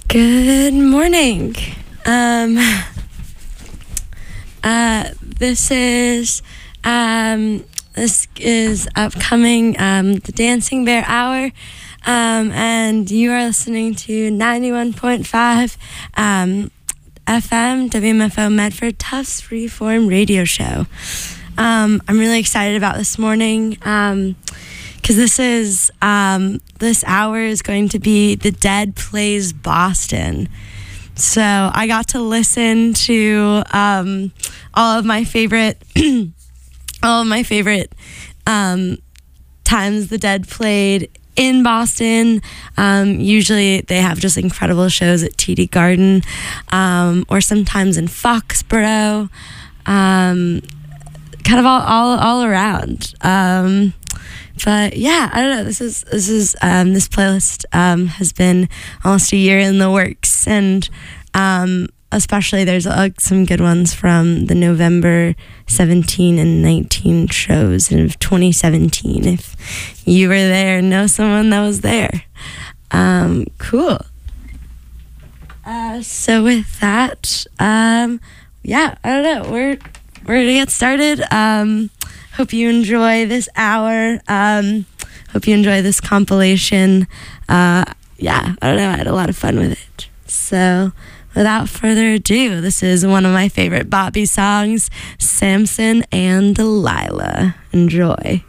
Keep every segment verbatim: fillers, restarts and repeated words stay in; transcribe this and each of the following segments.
Good morning. Um, uh, this is um, this is upcoming um, the Dancing Bear Hour, um, and you are listening to ninety-one point five um, F M W M F O Medford Tufts Freeform Radio Show. Um, I'm really excited about this morning. Um, Because this is, um, this hour is going to be The Dead Plays Boston. So I got to listen to um, all of my favorite, all of my favorite um, times The Dead played in Boston. Um, usually they have just incredible shows at T D Garden, um, or sometimes in Foxborough, um, kind of all, all, all around. Um, But yeah, I don't know. This is this is um, this playlist um, has been almost a year in the works, and um, especially there's uh, some good ones from the November seventeenth and nineteenth shows of twenty seventeen. If you were there, know someone that was there. Um, cool. Uh, so with that, um, yeah, I don't know. We're we're gonna get started. Um, Hope you enjoy this hour. Um, hope you enjoy this compilation. Uh, yeah, I don't know. I had a lot of fun with it. So without further ado, this is one of my favorite Bobby songs, Samson and Delilah. Enjoy.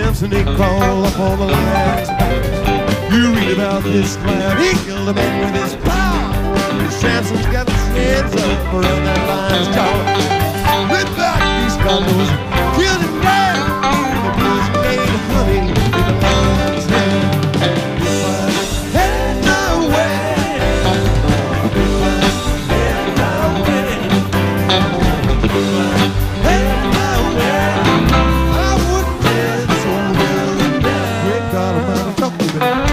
Samson, he crawled up on the lion's back. You read about this clown, he killed a man with his power. Samson's got his hands up around that lion's jaw. Went back, these combos, killed him down. The blues made honey in the lion's hand. If I had my way, if I had my way, if I had my way, I would dance on the down. Great God Almighty, talk to me.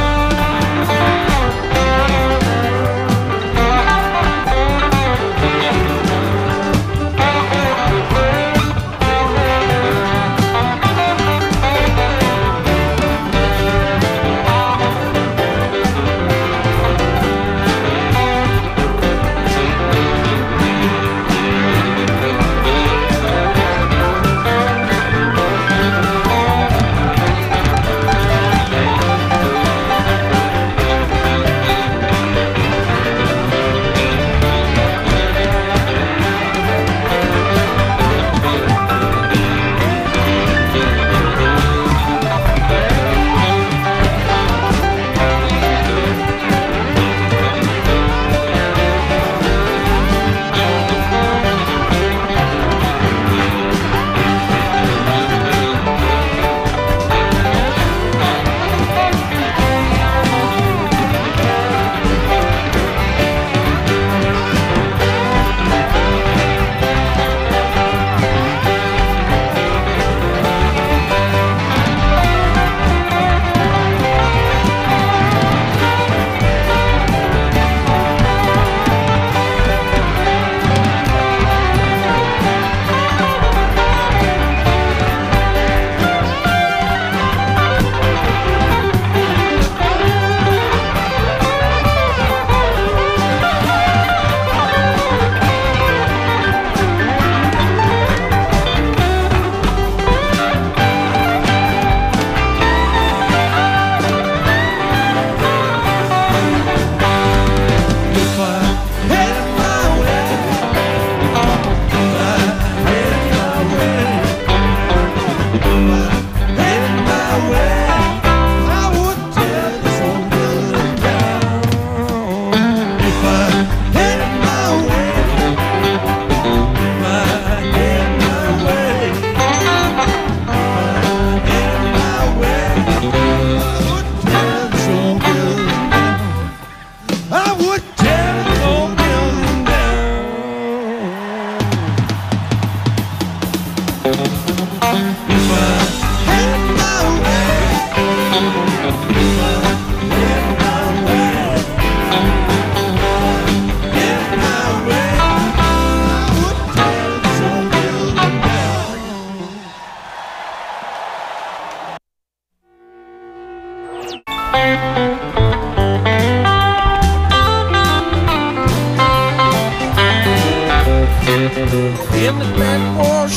In the Grand War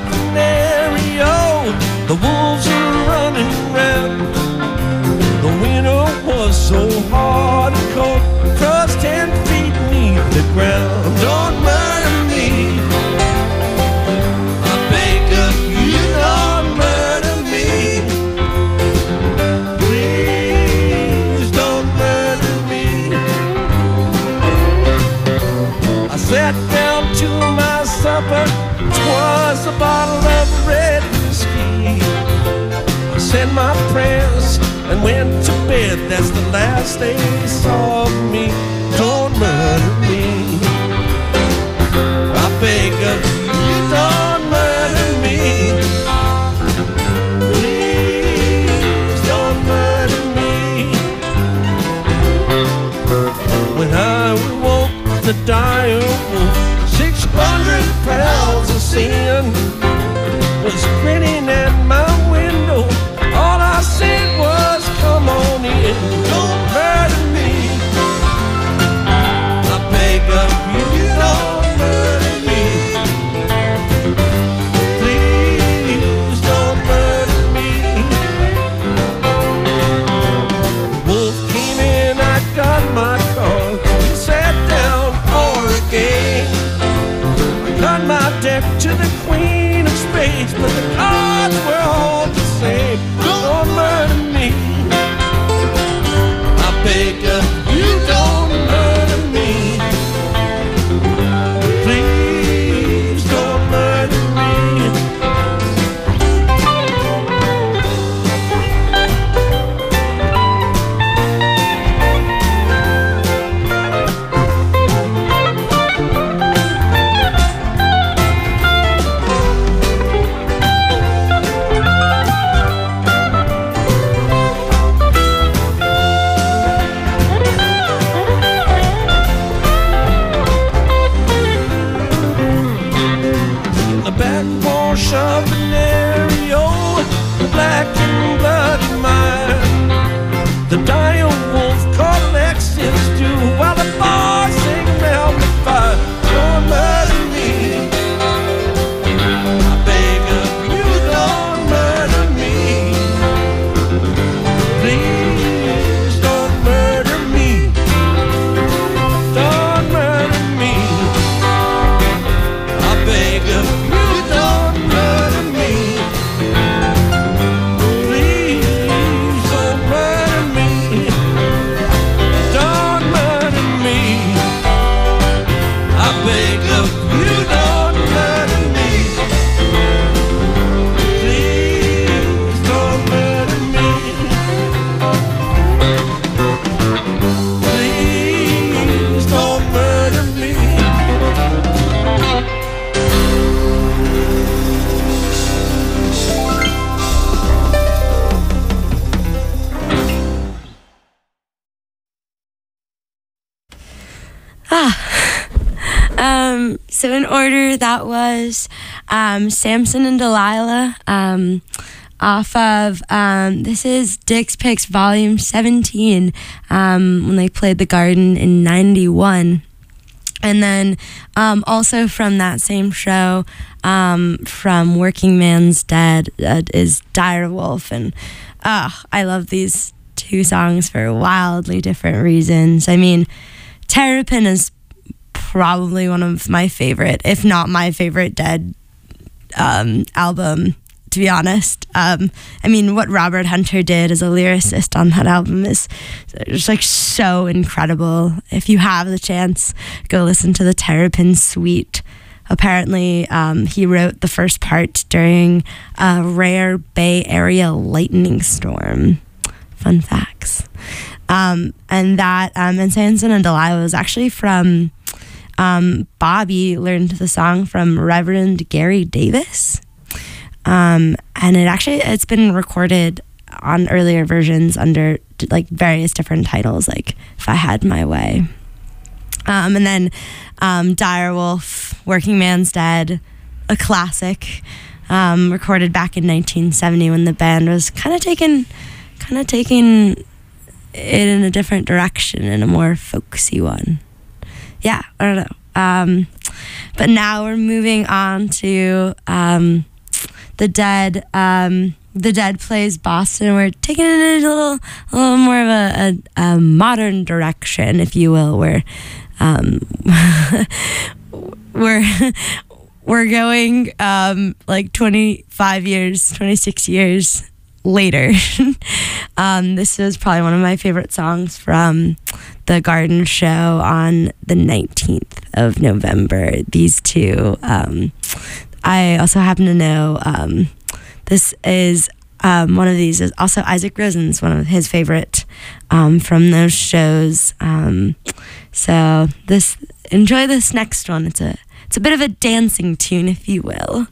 scenario, the wolves are running round. The winter was so hard and cold, crushed ten feet beneath the ground. Don't murder me, I beg of you, don't murder me. Please don't murder me. I sat down to my supper, 'twas a bottle of red whiskey. I said my prayers and went to bed, that's the last they saw of me. Don't murder me, I beg of you, don't murder me. Please don't murder me. When I awoke, the dire wolf, six hundred pounds of sin, was grinning at my window. All I said was, come on in, don't murder me. so in order, that was um, Samson and Delilah, um, off of, um, this is Dick's Picks Volume seventeen, um, when they played the Garden in ninety-one. And then um, also from that same show, um, from Working Man's Dead, uh, is Dire Wolf. And uh, I love these two songs for wildly different reasons. I mean, Terrapin is probably one of my favorite, if not my favorite Dead um, album, to be honest. Um, I mean, what Robert Hunter did as a lyricist on that album is just like so incredible. If you have the chance, go listen to the Terrapin Suite. Apparently, um, he wrote the first part during a rare Bay Area lightning storm. Fun facts. Um, and that, um, and Samson and Delilah was actually from, um, Bobby learned the song from Reverend Gary Davis. Um, and it actually, it's been recorded on earlier versions under like various different titles, like If I Had My Way. Um, and then, um, Dire Wolf, Working Man's Dead, a classic, um, recorded back in nineteen seventy when the band was kind of taking, kind of taking it in a different direction, in a more folksy one. Yeah, I don't know. Um, but now we're moving on to, um, The Dead. Um, The Dead plays Boston. We're taking it in a little, a little more of a, a, a modern direction, if you will. Where um, we're we're going um, like twenty-five years, twenty-six years later. um, this is probably one of my favorite songs from the Garden show on the nineteenth of November. These two. Um, I also happen to know um, this is um, one of these is also Isaac Rosen's one of his favorite um, from those shows. Um, so this enjoy this next one. It's a it's a bit of a dancing tune, if you will.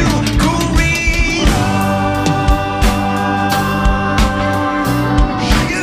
Shake it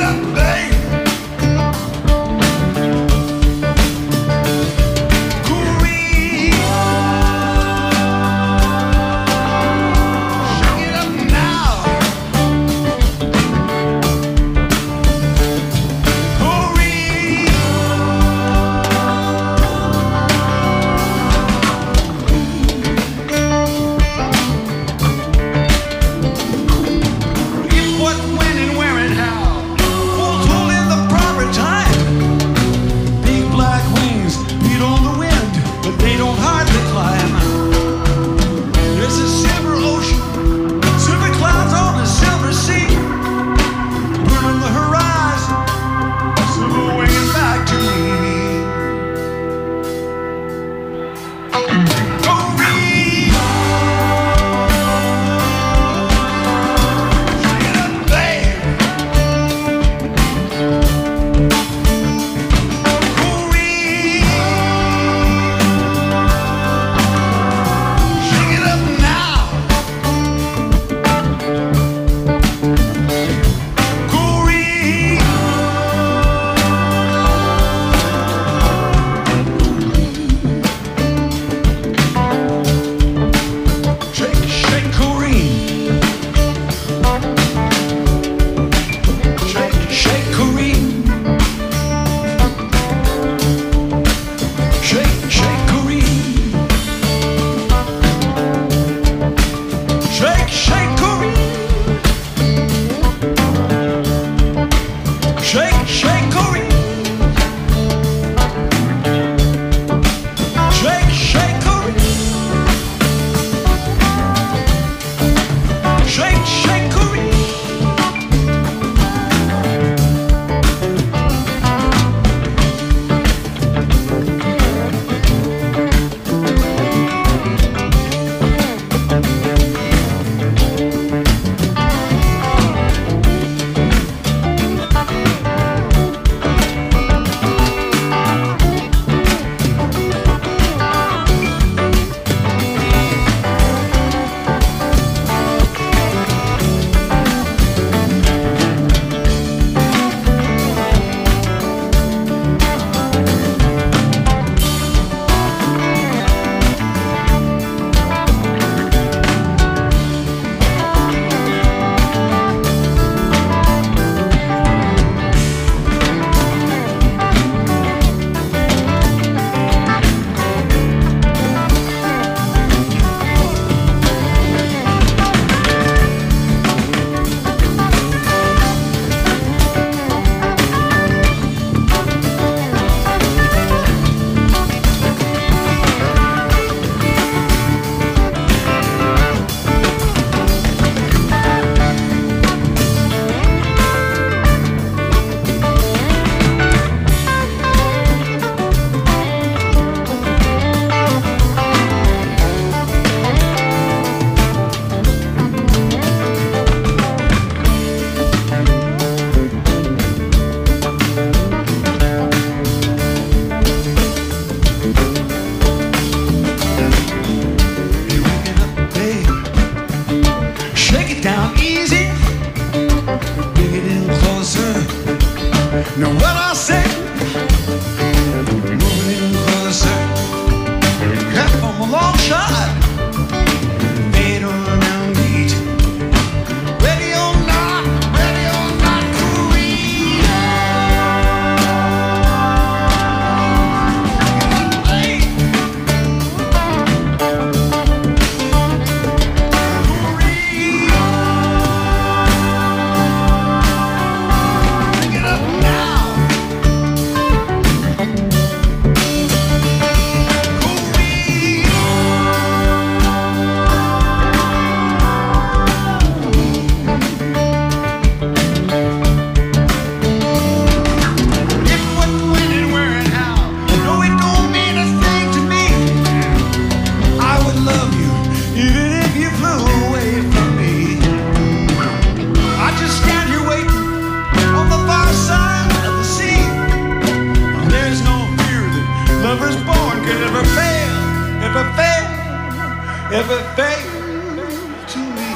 everything to me.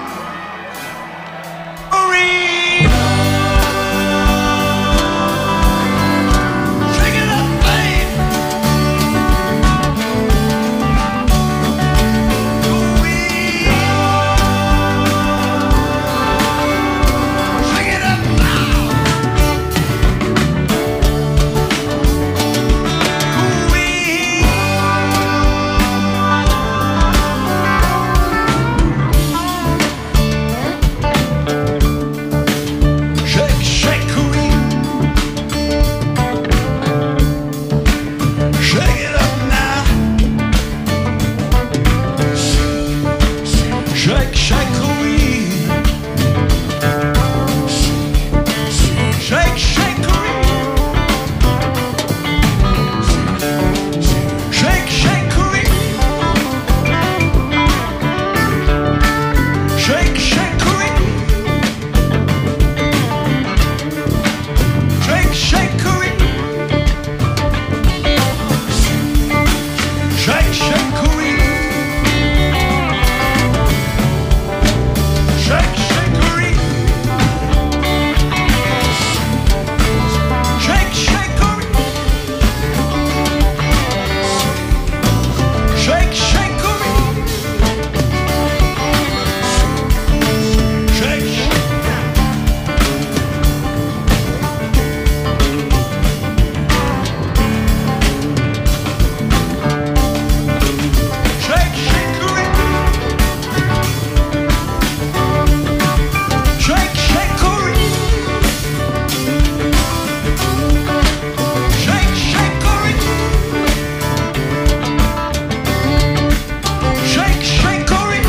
Marie, shake it up, babe. Marie, shake it up now. Shake, shake, Queen. Shake, shake, Queen. Shake, shake, Queen. Shake, shake, Queen. Shake, shake, Queen. Shake, shake, Queen. Shake, shake, Corey. Shake, shake, Corey. Shake, shake, Corey. Shake, shake. Shake, shake, Corey. Shake, shake, Corey. Shake, shake, Corey. Shake, shake, Corey.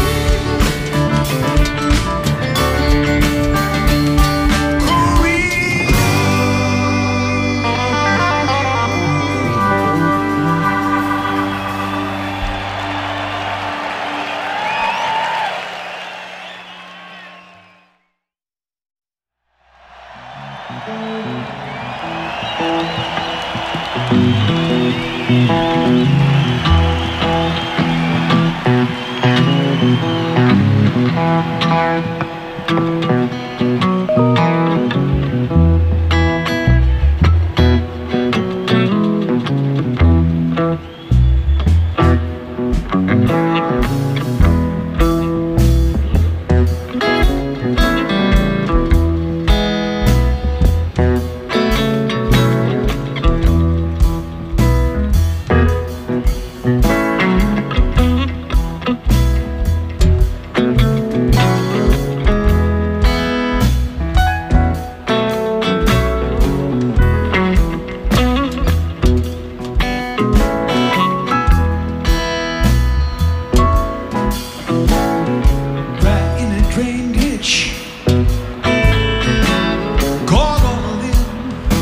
Right in a drain ditch. Caught on a limb.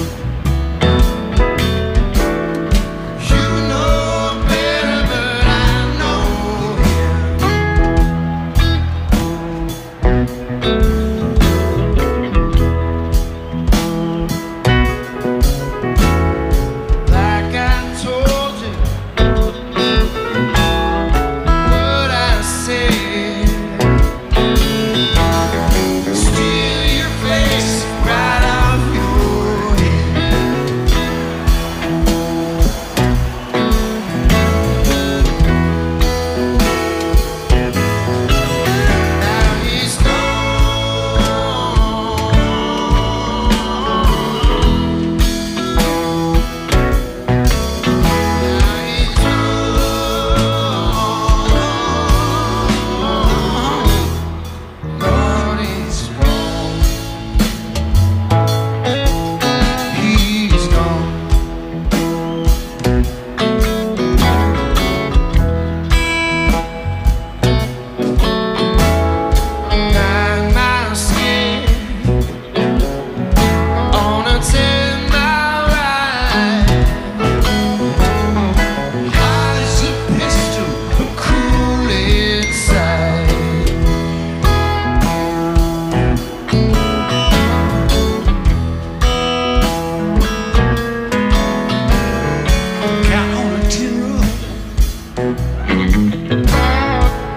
You know better, but I know like I told you what I said. Steal your face right off your head. Now he's gone. Now he's gone. Gone is gone. He's gone. Nine miles scared on a ten mile ride. Hot as a pistol, but cool inside. Count on a tin roof.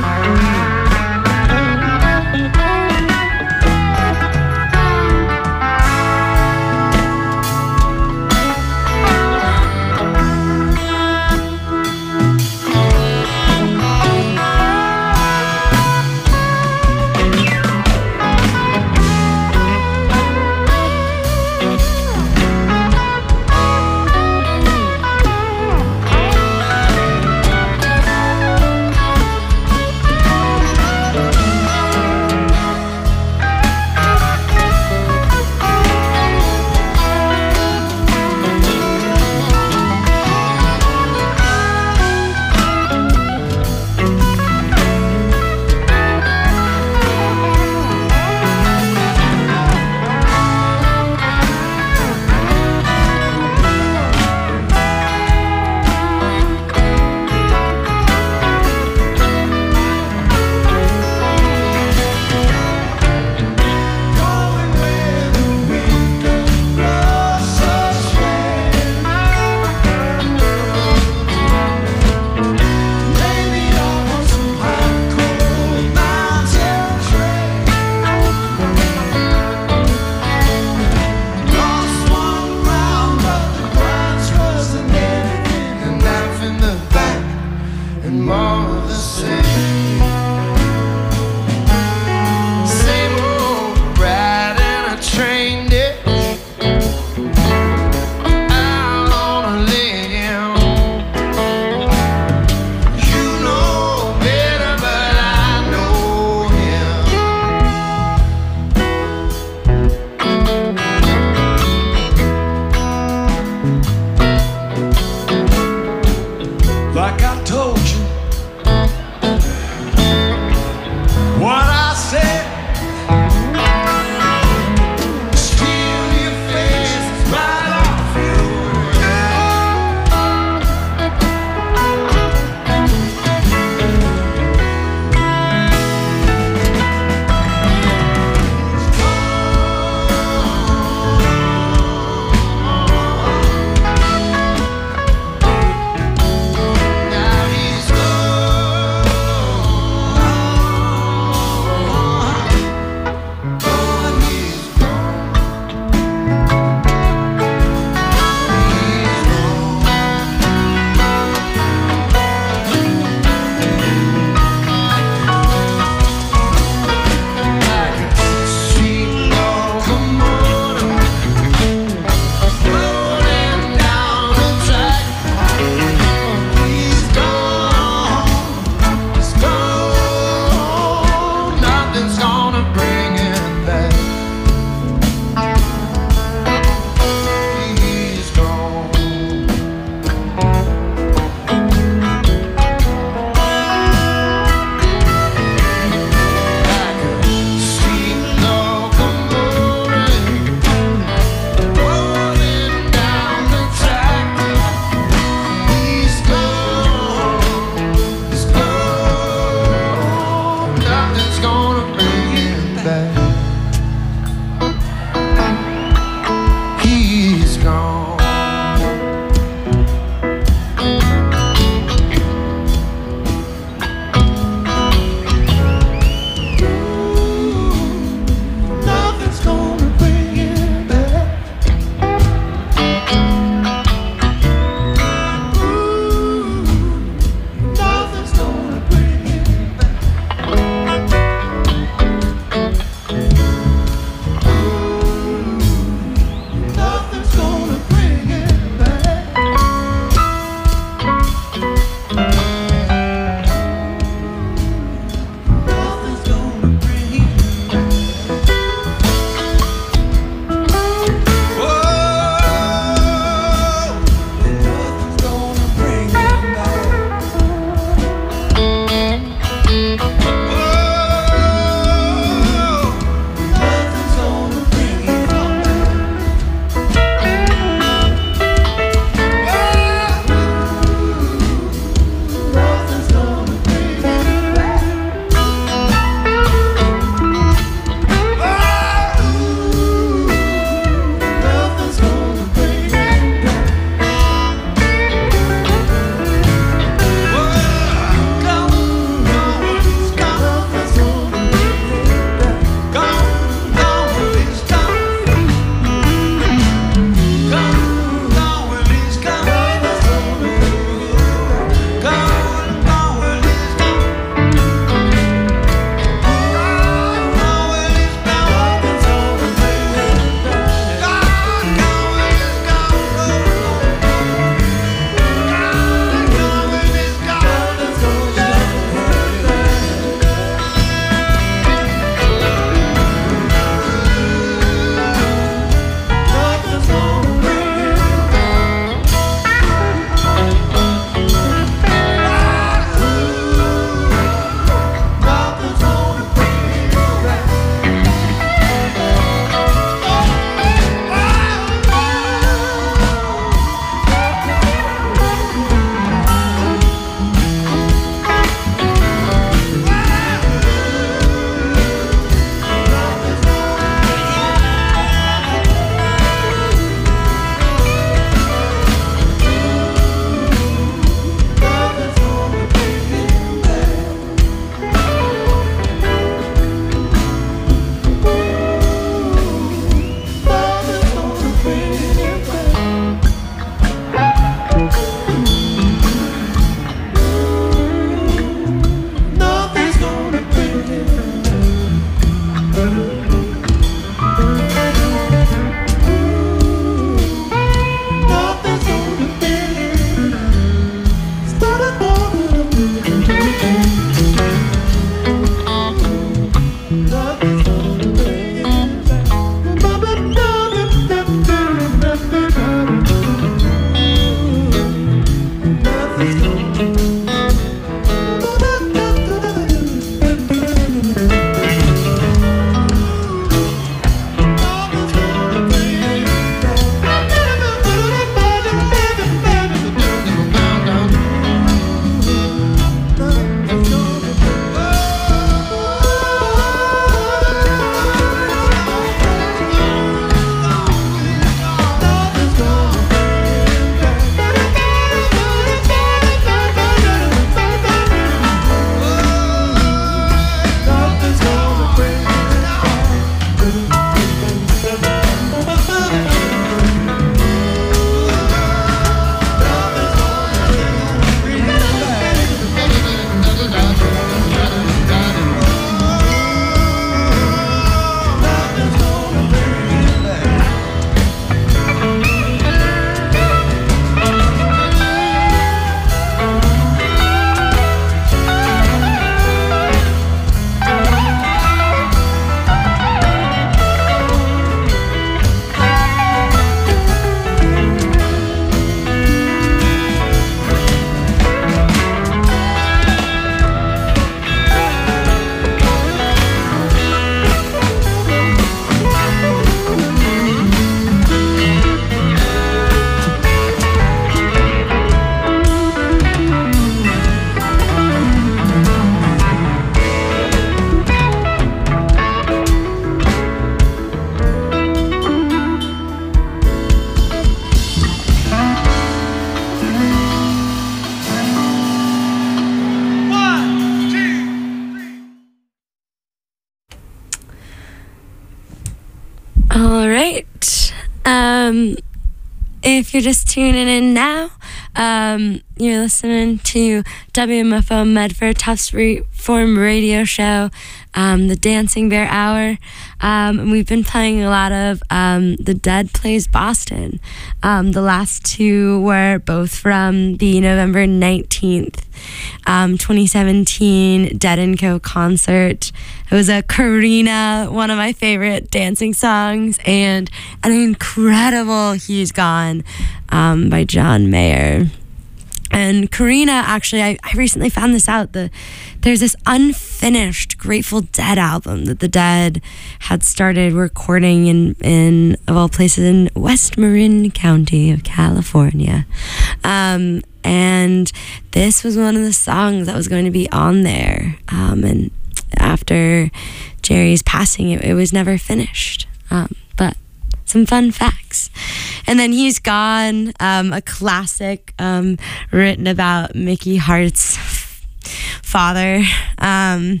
All right. Um, if you're just tuning in now, um, you're listening to W M F O Medford Tufts Reform Radio Show, um, the Dancing Bear Hour. Um, and we've been playing a lot of um, The Dead Plays Boston. Um, the last two were both from the November nineteenth, um, twenty seventeen Dead and Co. concert. It was a Karina, one of my favorite dancing songs, and an incredible He's Gone um, by John Mayer. And Karina, actually, I, I recently found this out. The, there's this unfinished Grateful Dead album that the Dead had started recording in, in of all places, in West Marin County of California. Um, and this was one of the songs that was going to be on there. Um, and after Jerry's passing, it, it was never finished. Um, but some fun facts. And then He's Gone, um, a classic um, written about Mickey Hart's father um,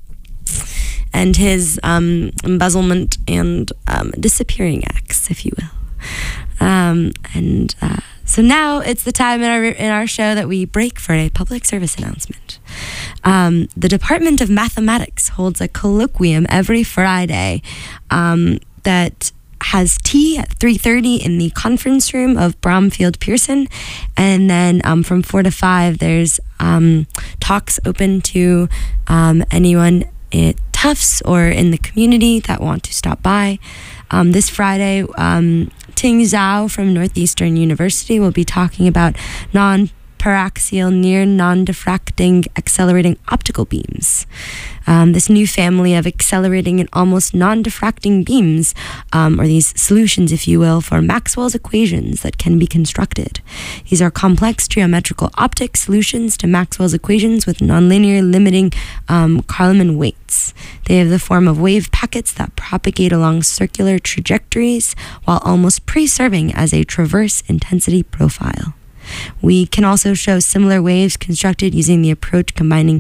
and his um, embezzlement and um, disappearing acts, if you will. Um, and uh, so now it's the time in our in our show that we break for a public service announcement. Um, the Department of Mathematics holds a colloquium every Friday um, that has tea at three thirty in the conference room of Bromfield Pearson, and then um, from four to five there's um, talks open to um, anyone at Tufts or in the community that want to stop by. Um, this Friday, um, Ting Zhao from Northeastern University will be talking about non-paraxial near non-diffracting accelerating optical beams. Um, this new family of accelerating and almost non-diffracting beams, um, or these solutions, if you will, for Maxwell's equations that can be constructed. These are complex geometrical optic solutions to Maxwell's equations with nonlinear limiting um, Kalman weights. They have the form of wave packets that propagate along circular trajectories while almost pre-serving as a transverse intensity profile. We can also show similar waves constructed using the approach combining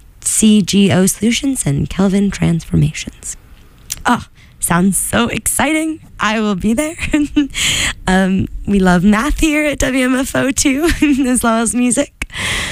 C G O solutions and Kelvin transformations. Oh, sounds so exciting. I will be there. um, we love math here at W M F O too, as well as music.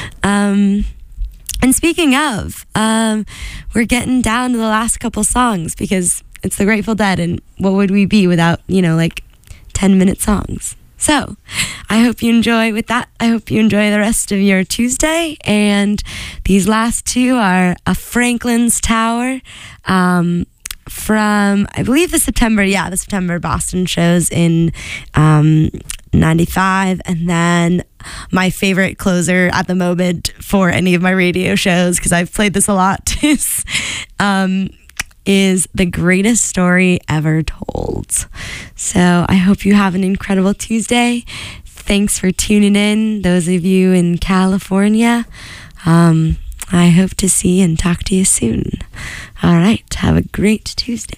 Um, and speaking of, um, we're getting down to the last couple songs because it's the Grateful Dead, and what would we be without, you know, like ten minute songs? So I hope you enjoy with that. I hope you enjoy the rest of your Tuesday. And these last two are a Franklin's Tower um, from, I believe, the September, yeah, the September Boston shows in um, ninety-five. And then my favorite closer at the moment for any of my radio shows, because I've played this a lot, is um, is The Greatest Story Ever Told. So I hope you have an incredible Tuesday. Thanks for tuning in, those of you in California. Um, I hope to see and talk to you soon. All right, have a great Tuesday.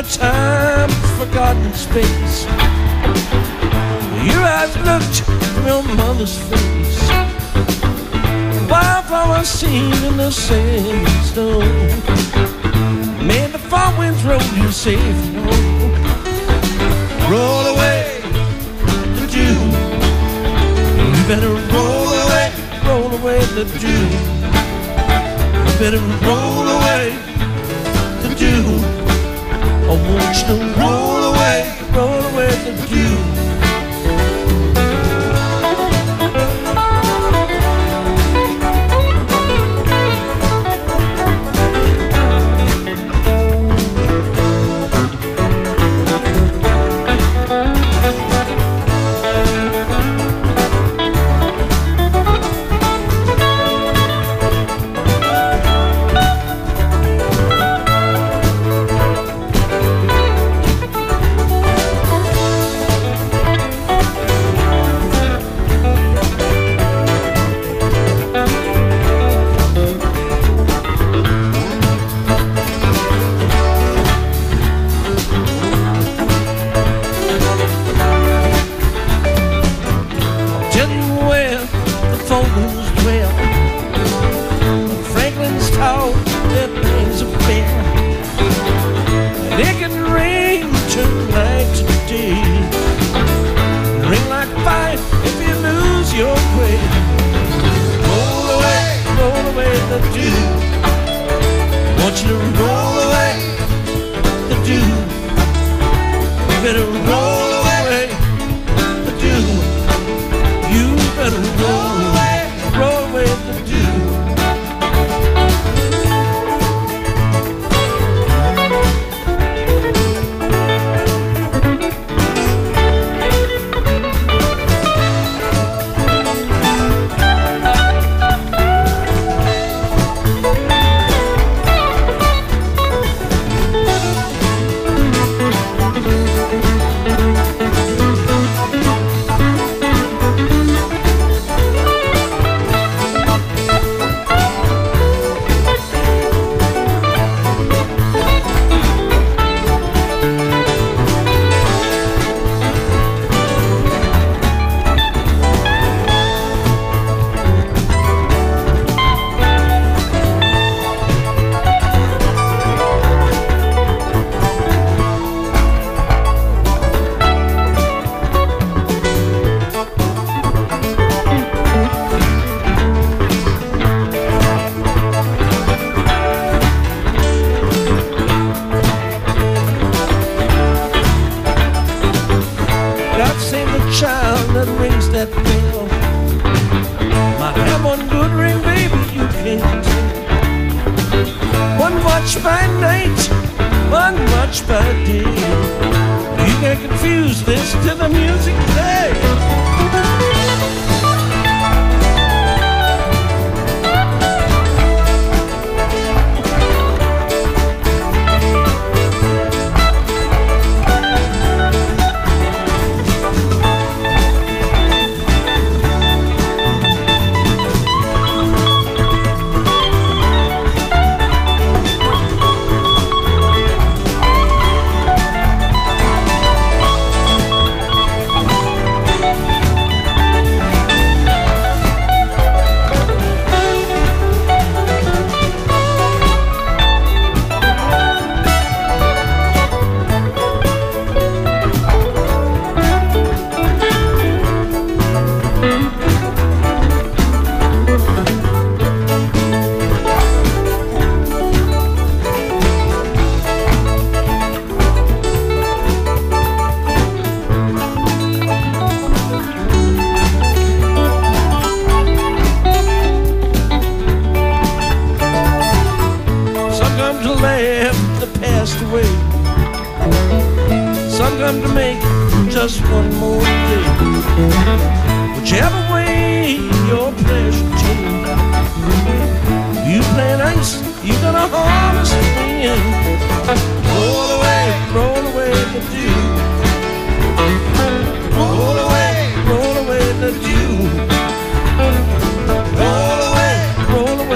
time, forgotten space. Your eyes looked from your mother's face. Wildflower seen in the sandstone made the fall winds roll you safe home. Roll away the dew. You better roll away, roll away the dew. You better roll away the dew. I want you to roll away, roll away the dew.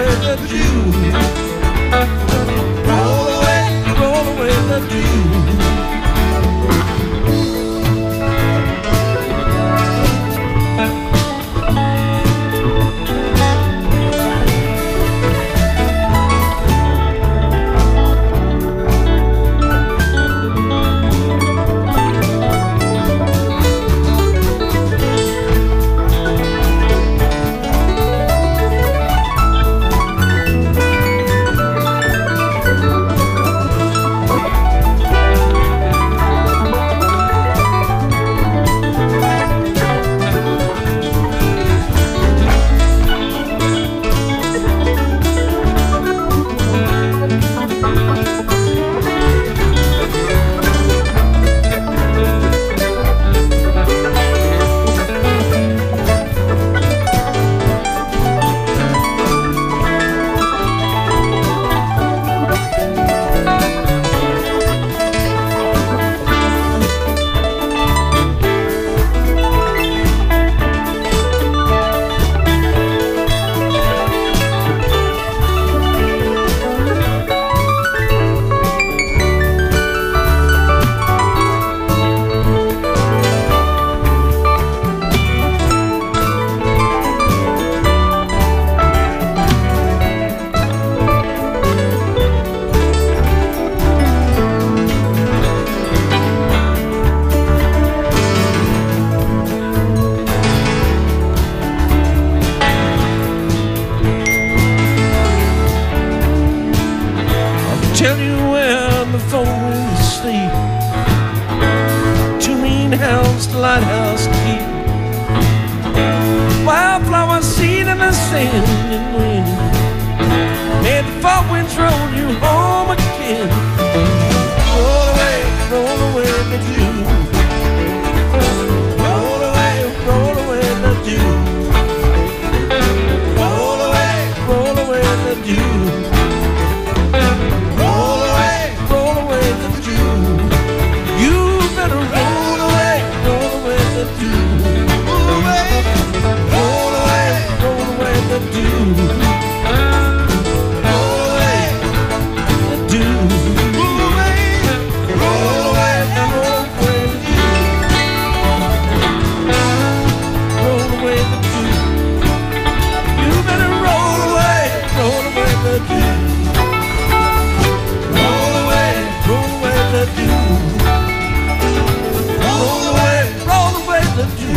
Roll away, roll away the dew. sending wind made the far winds roll you home again. Roll away, roll away the dew. Roll away, roll away the dew. Roll away, roll away the dew. Roll away, roll away the dew. You better roll away, roll away the dew. Roll away, roll away, roll away the dew. Roll away the dew. Roll away, roll away, roll away the dew. Roll away the dew. You better roll away, roll away the dew. Roll away, roll away the dew. Roll away, roll away the dew.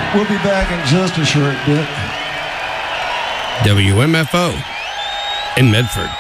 We'll be back in just a short bit. W M F O in Medford.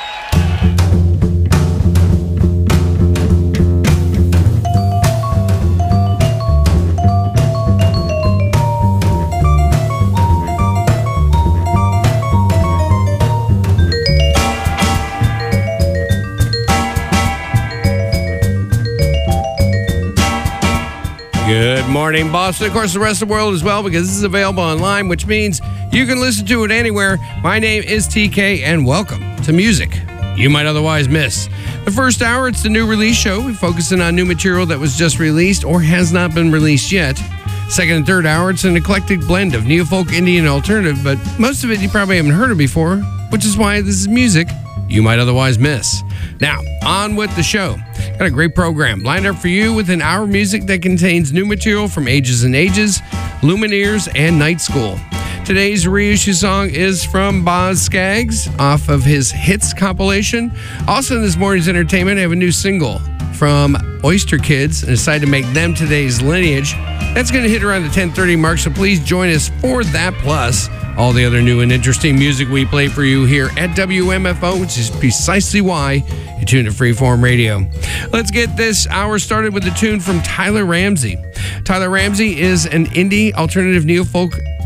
Good morning, Boston. Of course, the rest of the world as well, because this is available online, which means you can listen to it anywhere. My name is T K, and welcome to Music You Might Otherwise Miss. The first hour, it's the new release show. We're focusing on new material that was just released or has not been released yet. Second and third hour, it's an eclectic blend of neo-folk, indie, and alternative, but most of it you probably haven't heard of before, which is why this is music you might otherwise miss. Now, on with the show. Got a great program lined up for you with an hour of music that contains new material from Ages and Ages, Lumineers, and Night School. Today's reissue song is from Boz Scaggs off of his Hits compilation. Also in this morning's entertainment, I have a new single from Oyster Kids and decided to make them today's Lineage. That's going to hit around the ten thirty mark, so please join us for that, plus all the other new and interesting music we play for you here at W M F O, which is precisely why you tune to Freeform Radio. Let's get this hour started with a tune from Tyler Ramsey. Tyler Ramsey is an indie alternative neo-folk